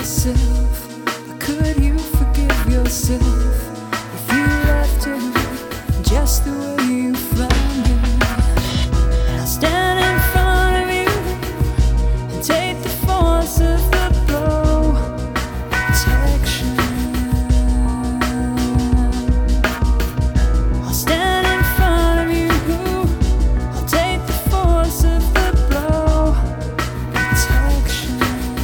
yourself, but could you forgive yourself if you left it just the way you found it? And I'll stand in front of you and take the force of the blow. Protection. I'll stand in front of you. I'll take the force of the blow. Protection.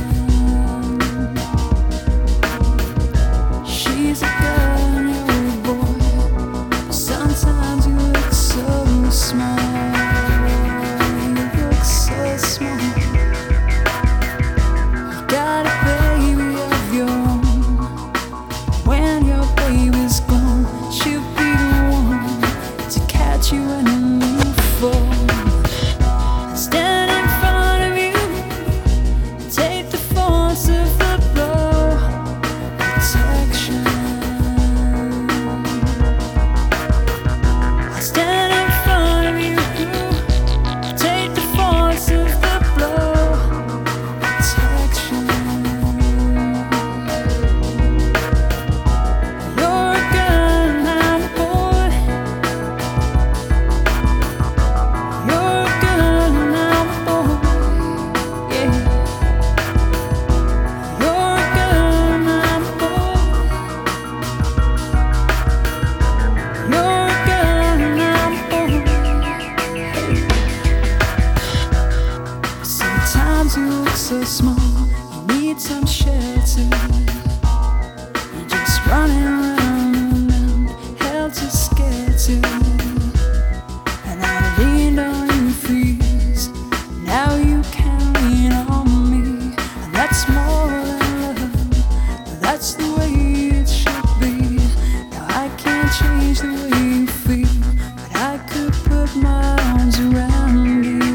She's a girl, you're a boy, but sometimes you look so small. You look so small. You got a baby of your own. When your baby's gone, she'll be the one to catch you when you fall. I stand in front of you and take the force of the blow. Protection. I stand in front of you, take the force of the blow. Protection. You're a girl and I'm a boy. You're a girl and I'm a boy. Yeah. You're a girl and I'm a boy. You're a girl and I'm a boy. Sometimes you look so small, you need some shelter. You're just running around and around, helter skelter. And I leaned on you for years, now you can lean on me. And that's more than love, that's the way it should be. Now I can't change the way you feel, but I could put my arms around you.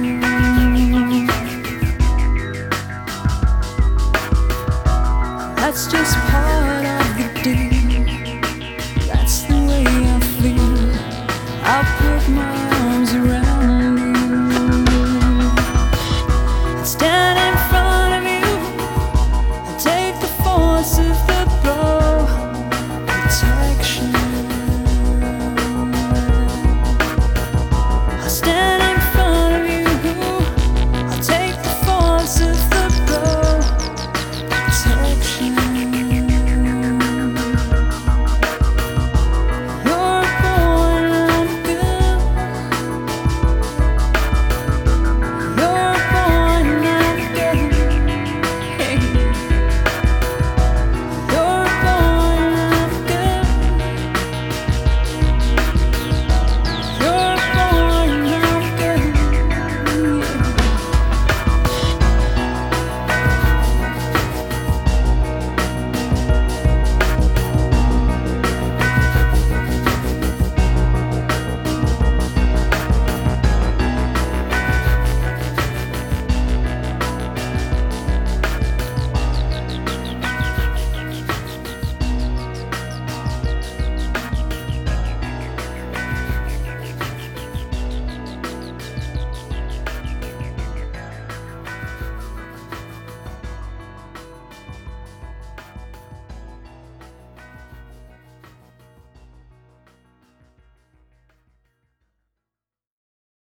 That's just part of the deal. That's the way I feel. I'll put my arms around you and stand in front of you and take the force of